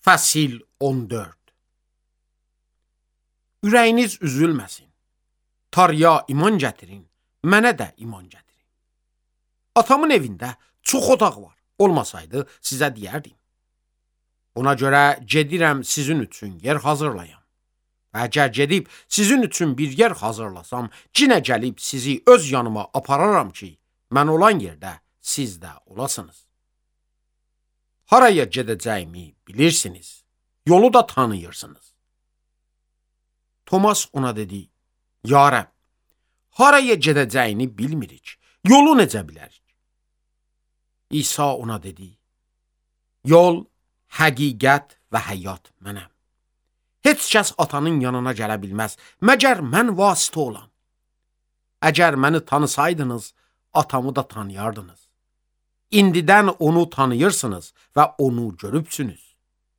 Fəsil 14. Ürəyiniz üzülməsin. Tanrıya iman gətirin, mənə də iman gətirin. Atamın evində çox otaq var. Olmasaydı sizə deyərdim. Buna görə gedirəm sizin üçün yer hazırlayam. Və əgər gedib sizin üçün bir yer hazırlasam, yenə gəlib sizi öz yanıma apararam ki, mən olan yerdə siz də olasınız. Haraya gedəcəyimi bilirsiniz, yolu da tanıyırsınız. Thomas ona dedi, Ya Rəbb, haraya gedəcəyini bilmirik, yolu necə bilərik? İsa ona dedi, yol, həqiqət və həyat mənəm. Heç kəs atanın yanına gələ bilməz, məgər mən vasitə olam. Əgər məni tanısaydınız, atamı da tanıyardınız. İndidən onu tanıyırsınız və onu görübsünüz.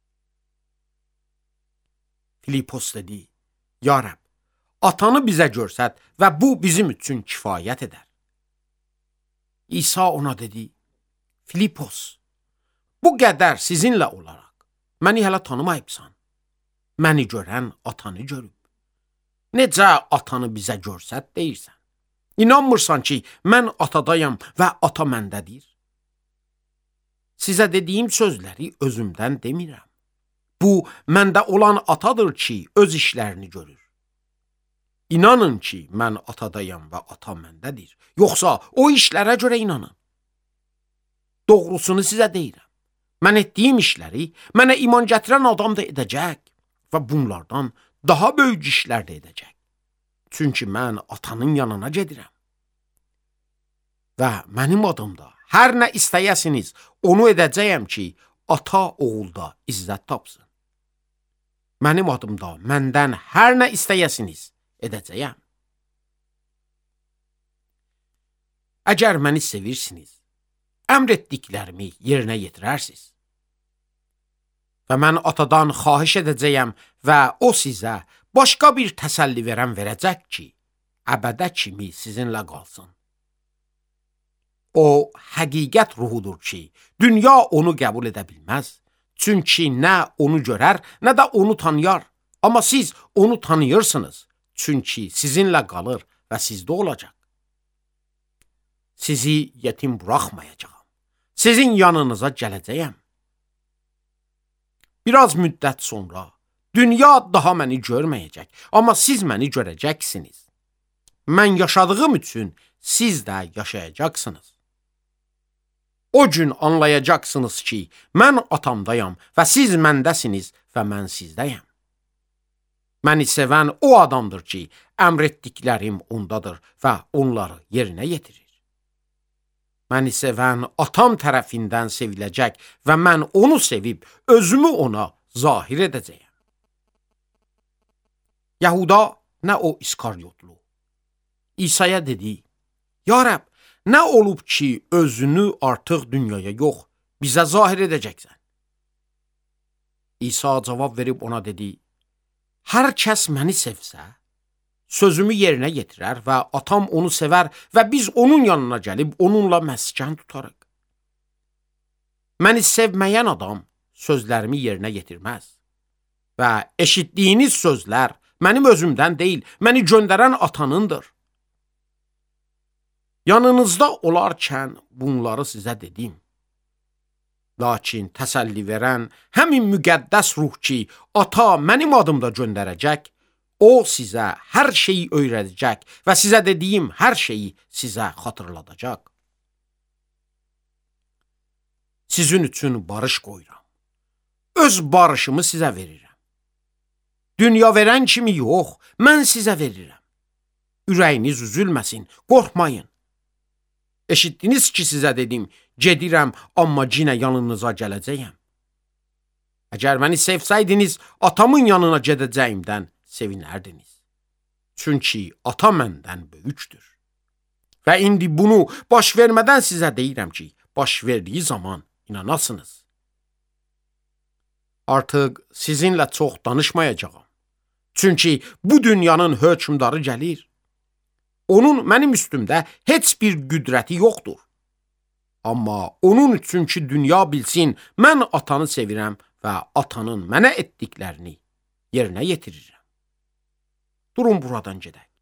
Filipos dedi, Ya Rəbb, atanı bizə görsət və bu bizim üçün kifayət edər. İsa ona dedi, Filipos, bu qədər sizinlə olaraq, məni hələ tanımayıbsan. Məni görən atanı görüb. Necə atanı bizə görsət deyirsən? İnanmırsan ki, mən atadayam və ata məndədir. Sizə dediyim sözləri özümdən demirəm. Bu, məndə olan atadır ki, öz işlərini görür. İnanın ki, mən atadayam və ata məndədir. Yoxsa o işlərə görə inanın. Doğrusunu sizə deyirəm. Mən etdiyim işləri mənə iman gətirən adam da edəcək və bunlardan daha böyük işlər də edəcək. Çünki mən atanın yanına gedirəm. Və mənim adımda hər nə istəyəsiniz, onu edəcəyəm ki, ata oğulda izzət tapsın. Mənim adımda məndən hər nə istəyəsiniz, edəcəyəm. Əgər məni sevirsiniz, əmr etdiklərimi yerinə yetirərsiniz. Və mən atadan xahiş edəcəyəm və o sizə başqa bir təsəlli verəcək ki, əbədə kimi sizinlə qalsın. O, həqiqət ruhudur ki, dünya onu qəbul edə bilməz. Çünki nə onu görər, nə də onu tanıyar. Amma siz onu tanıyırsınız. Çünki sizinlə qalır və sizdə olacaq. Sizi yetim buraxmayacağam. Sizin yanınıza gələcəyəm. Biraz müddət sonra dünya daha məni görməyəcək, amma siz məni görəcəksiniz. Mən yaşadığım üçün siz də yaşayacaqsınız. O gün anlayacaqsınız ki, mən atamdayam və siz məndəsiniz və mən sizdəyəm. Məni sevən o adamdır ki, əmr etdiklərim ondadır və onları yerinə yetirir. Məni sevən atam tərəfindən seviləcək və mən onu sevib özümü ona zahir edəcəyəm. Yahuda nə o İskaryotlu. İsa'ya dedi, Ya Rəbb, nə olub ki, özünü artıq dünyaya yox, bizə zahir edəcəksən? İsa cavab verib ona dedi, hər kəs məni sevsə, sözümü yerinə yetirər və atam onu sevər və biz onun yanına gəlib onunla məskən tutarıq. Məni sevməyən adam sözlərimi yerinə yetirməz və eşitdiyiniz sözlər mənim özümdən deyil, məni göndərən atanındır. Yanınızda olarkən bunları sizə dedim. Lakin təsəlli verən həmin müqəddəs ruh ki, ata mənim adımda göndərəcək, o sizə hər şeyi öyrədəcək və sizə dediyim hər şeyi sizə xatırladacaq. Sizin üçün barış qoyuram. Öz barışımı sizə verirəm. Dünya verən kimi yox, mən sizə verirəm. Ürəyiniz üzülməsin, qorxmayın. Eşitdiniz ki, sizə dedim, gedirəm, amma yenə yanınıza gələcəyəm. Əgər məni sevsəydiniz, atamın yanına gedəcəyimdən sevinərdiniz. Çünki ata məndən böyükdür. Və indi bunu baş vermədən sizə deyirəm ki, baş verdiyi zaman inanasınız. Artıq sizinlə çox danışmayacağam. Çünki bu dünyanın hökmdarı gəlir. Onun mənim üstümdə heç bir qüdrəti yoxdur. Amma onun üçün ki, dünya bilsin, mən atanı sevirəm və atanın mənə etdiklərini yerinə yetirirəm. Durun buradan gedək.